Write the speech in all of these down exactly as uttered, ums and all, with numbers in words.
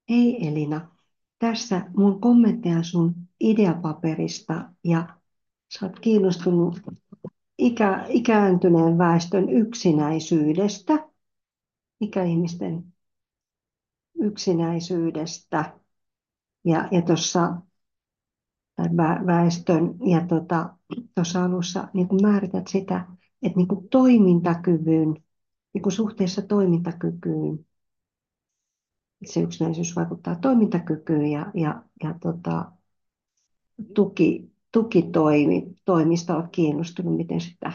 Hei Elina, tässä mun kommentteja sun ideapaperista ja sä oot kiinnostunut ikä, ikääntyneen väestön yksinäisyydestä, ikäihmisten yksinäisyydestä ja, ja tuossa väestön ja tuossa tota, alussa niin kun määrität sitä, että niin kun toimintakyvyn, niin kun suhteessa toimintakykyyn, että se yksinäisyys vaikuttaa toimintakykyyn ja, ja, ja tota, tuki, tukitoimista olet kiinnostunut, miten sitä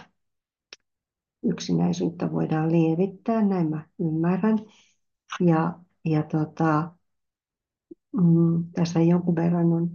yksinäisyyttä voidaan lievittää, näin mä ymmärrän. Ja, ja tota, mm, tässä jonkun verran on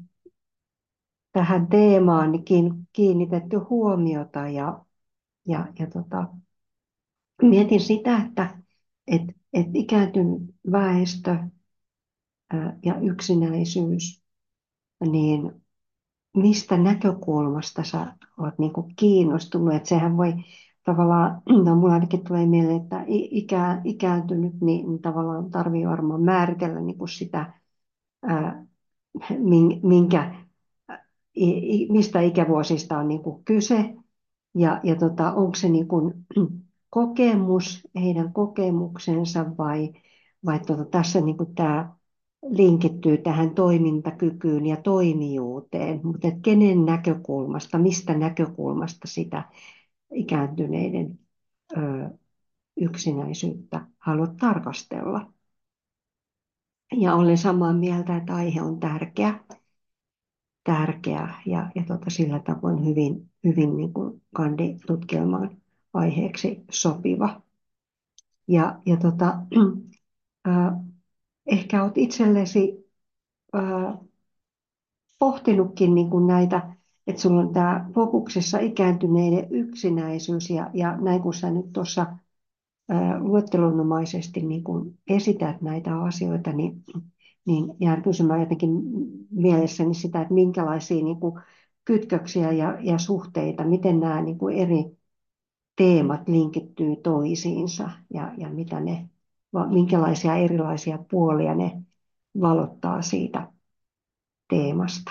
tähän teemaan niin kiin- kiinnitetty huomiota ja, ja, ja tota, mietin sitä, että et, et ikääntynyt väestö ää, ja yksinäisyys, niin mistä näkökulmasta sä oot niinku kiinnostunut? Että sehän voi tavallaan, no mulla ainakin tulee mieleen, että i- ikä, ikääntynyt, niin, niin tavallaan tarvii varmaan määritellä niinku sitä, ää, min- minkä, i- i- mistä ikävuosista on niinku kyse ja, ja tota, onko se niinku kokemus, heidän kokemuksensa vai, vai tota, tässä niinku tämä linkittyy tähän toimintakykyyn ja toimijuuteen, mutta et kenen näkökulmasta, mistä näkökulmasta sitä ikääntyneiden ö, yksinäisyyttä haluat tarkastella. Ja olen samaa mieltä, että aihe on tärkeä, tärkeä ja, ja tota, sillä tavoin hyvin, hyvin niin kuin kanditutkielmaan aiheeksi sopiva. Ja, ja tota, ö, ehkä olet itsellesi ö, pohtinutkin niin kuin näitä, että sulla on tämä fokuksessa ikääntyneiden yksinäisyys ja, ja näin kun sä nyt tuossa ää, luettelonomaisesti niin kuin esität näitä asioita, niin, niin jään kysymään jotenkin mielessäni sitä, että minkälaisia niin kuin kytköksiä ja, ja suhteita, miten nämä niin kuin eri teemat linkittyy toisiinsa ja, ja mitä ne, va- minkälaisia erilaisia puolia ne valottaa siitä teemasta.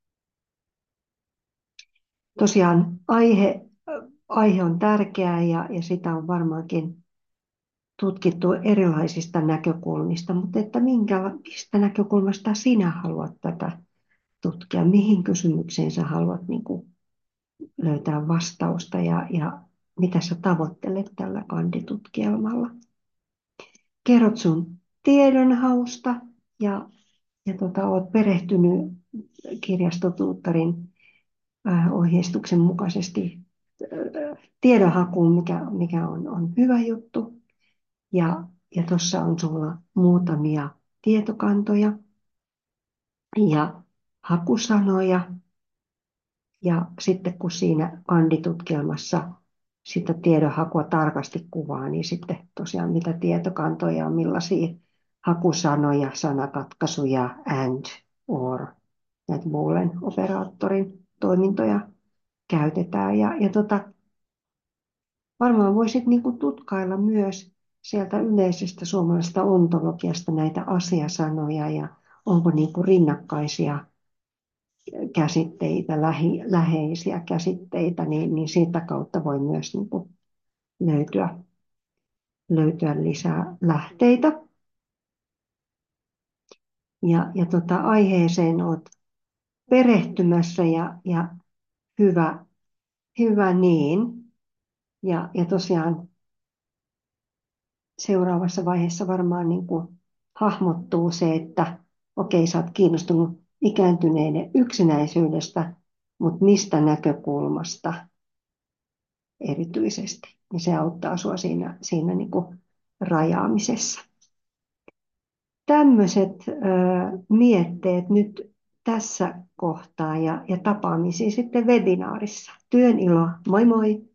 Tosiaan aihe, aihe on tärkeä ja, ja sitä on varmaankin tutkittu erilaisista näkökulmista, mutta että minkä, mistä näkökulmasta sinä haluat tätä tutkia, mihin kysymykseen sä haluat niin kuin löytää vastausta ja, ja mitä sä tavoittelet tällä kanditutkielmalla. Kerrot sun tiedonhausta ja, ja tota, oot perehtynyt kirjastotuuttarin äh, ohjeistuksen mukaisesti äh, tiedonhakuun, mikä, mikä on, on hyvä juttu. Ja, ja tuossa on sulla muutamia tietokantoja ja hakusanoja. Ja sitten kun siinä kanditutkielmassa sitä tiedonhakua tarkasti kuvaa, niin sitten tosiaan mitä tietokantoja on, millaisia hakusanoja, sanakatkaisuja, and, or, näitä Boolean operaattorin toimintoja käytetään. Ja, ja tota, varmaan voisit niin kuin tutkailla myös sieltä yleisestä suomalaisesta ontologiasta näitä asiasanoja ja onko niin kuin rinnakkaisia käsitteitä, lähi, läheisiä käsitteitä, niin, niin siitä kautta voi myös niin kuin löytyä, löytyä lisää lähteitä. Ja, ja tota, aiheeseen olet perehtymässä ja, ja hyvä, hyvä niin. Ja, ja tosiaan seuraavassa vaiheessa varmaan niin kuin hahmottuu se, että okei, sä oot kiinnostunut ikääntyneiden yksinäisyydestä, mutta mistä näkökulmasta erityisesti. Niin se auttaa sua siinä, siinä niin kuin rajaamisessa. Tämmöiset mietteet nyt tässä kohtaa ja, ja tapaamisia sitten webinaarissa. Työn ilo, moi moi!